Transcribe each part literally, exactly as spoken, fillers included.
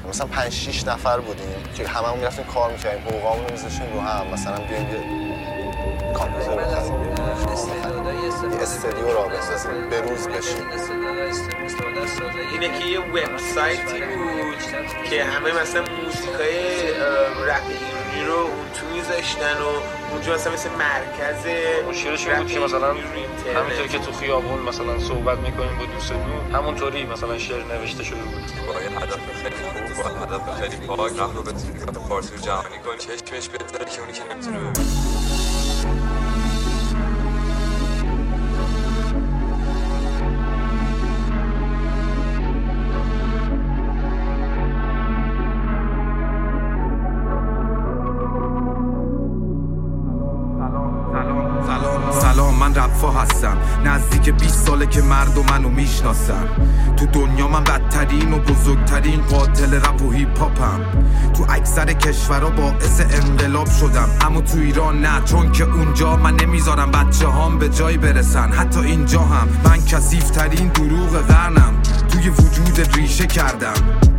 مثلا پنج شش نفر بودیم که هممون میرفتیم کار میکردیم، حقوقامون رو میذاشتیم رو هم، مثلا بیایم یه کامپیوتر بخریم، یه استودیو را بسازیم، به روز بشیم. اینه که یه وبسایتی بود که همه مثلا موزیکای رپ ایرانی رو اون تو میذاشتن و اونجا مثلا مثل مرکز مشکلش این بود که مثلا همینطور که تو خیابون مثلا صحبت میکنیم با دوستمون همونطوری مثلا شعر نوشته شده بود. با یه هدف خیلی خوب، با هدف خیلی پاک رفت رو به تلویزیون فارسی رو جهانی کنیم، چشمش بهتره که اونی که نمیتونه ببینه. من رفا هستم، نزدیک بیست ساله که مردم منو میشناسن. تو دنیا من بدترین و بزرگترین قاتل رپ و هیپ هاپم. تو اکثر کشورها باعث انقلاب شدم، اما تو ایران نه، چون که اونجا من نمیذارم بچه هام به جای برسن. حتی اینجا هم من کثیف‌ترین دروغ قرنم، توی وجود ریشه کردم.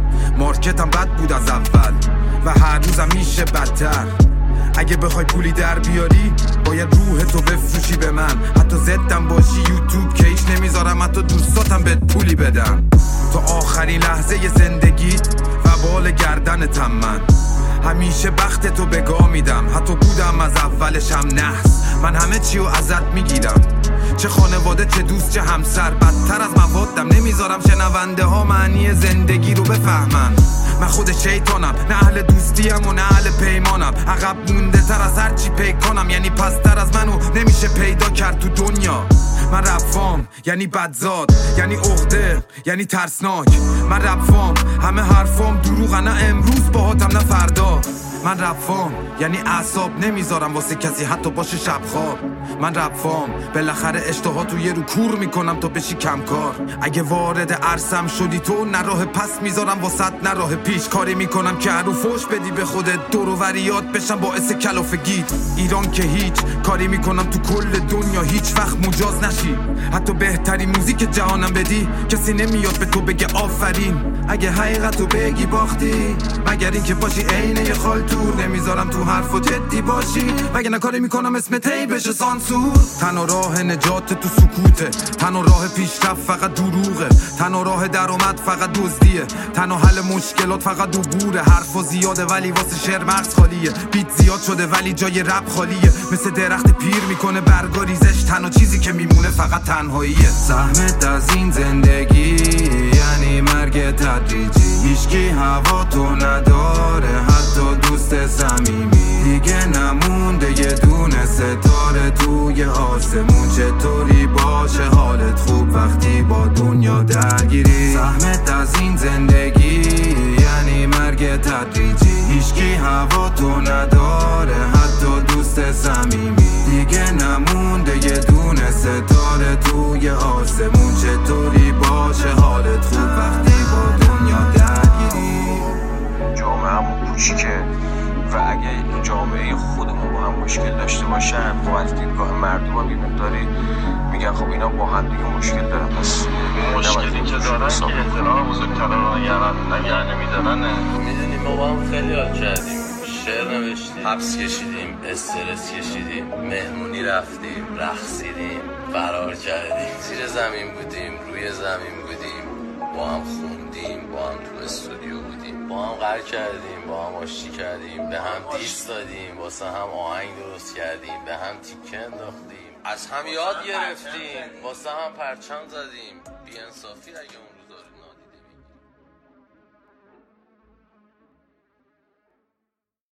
مارکتم بد بود از اول و هر روزم میشه بدتر. اگه بخوای پولی در بیاری باید روح تو بفروشی به من. حتی زدم باشی یوتیوب که هیچ نمیذارم حتی دوستاتم بهت پولی بدن. تا آخرین لحظه زندگیت و بال گردنتم من. همیشه بخت تو بگاه میدم، حتی بودم از اولشم نحس. من همه چی رو ازت میگیرم، چه خانواده چه دوست چه همسر. بدتر از موادم، نمیذارم شنونده ها معنی زندگی رو بفهمن. من خود شیطانم، نه اهل دوستیم و نه اهل پیمانم. عقب مونده تر از هر چی پی کنم، یعنی پستر از منو نمیشه پیدا کرد تو دنیا. من رفام یعنی بدزاد، یعنی عقده، یعنی ترسناک. من رفام همه حرفام دروغ، نه امروز باهاتم نه فردا. من رفام یعنی اعصاب نمیذارم واسه کسی حتی باشه شب خواب. من رفام بالاخره اشتها تو یه رو کور میکنم تا بشی کم کار. اگه وارد عرصم شدی تو، نه راه پس میذارم واسط نه راه پیش. کاری میکنم که هرو فوش بدی به خودت، دور و وریات بشم باعث کلافگیت. ایران که هیچ، کاری میکنم تو کل دنیا هیچ وقت مجاز نشی. حتی بهترین موزیک جهانم بدی، کسی نمیاد به تو بگه آفرین. اگه حقیقتو بگی باختی، مگر این که باشی عین یه خالتور. نمیذارم تو حرفو جدی باشی، وگرنه کاری میکنم اسم تی بشه سانسور. تنها راه نجات تو سکوته، تنها راه پیشرفت فقط دروغه. تنها راه درآمد فقط دزدیه، تنها حل مشکلات فقط عبوره. حرفا زیاده ولی واسه شعر مغز خالیه. بیت زیاد شده ولی جای رپ خالیه. مثل درخت پیر میکنه برگا ریزش، تنها چیزی که میمونه فقط تنهاییه. زحمت از این زندگی یعنی مرگ تدریجی. هیچکی هوا تو نداره، حتی دوست صمیمی. دیگه نمونده یه دونه ستاره توی آسمون. چطوری باشه حالت خوب وقتی با دنیا درگیری؟ زحمت از این زندگی یعنی مرگ تدریجی. هیچکی هوا تو نداره، حتی دوست صمیمی. دیگه نمونده یه دونه ستاره توی آسمون. چطوری باشه حالت خوب وقتی با دنیا درگیری؟ جامعه همون کوچیکه و اگه این جامعه خودمون با هم مشکل داشته باشن، خب از دیدگاه مردم هم یه مقداری میگن خب اینا با هم دیگه مشکل دارن. پس مشکلی که دارن که احترام بزرگتران نگه نمیدارن. میدونیم ما با هم خیلی حال کردیم، شعر نوشتیم، حبس کشیدیم، استرس کشیدیم، مهمونی رفتیم، رقصیدیم، فرار کردیم، زیر زمین بودیم، روی زمین بودیم، با هم خوندیم، با هم تو استودیو بودیم، با هم قهر کردیم، با هم آشتی کردیم، به هم دیس دادیم، واسه هم آهنگ درست کردیم، به هم تیکه انداختیم، از هم یاد گرفتیم، واسه هم پرچم زدیم. بی‌انصافی اگه اون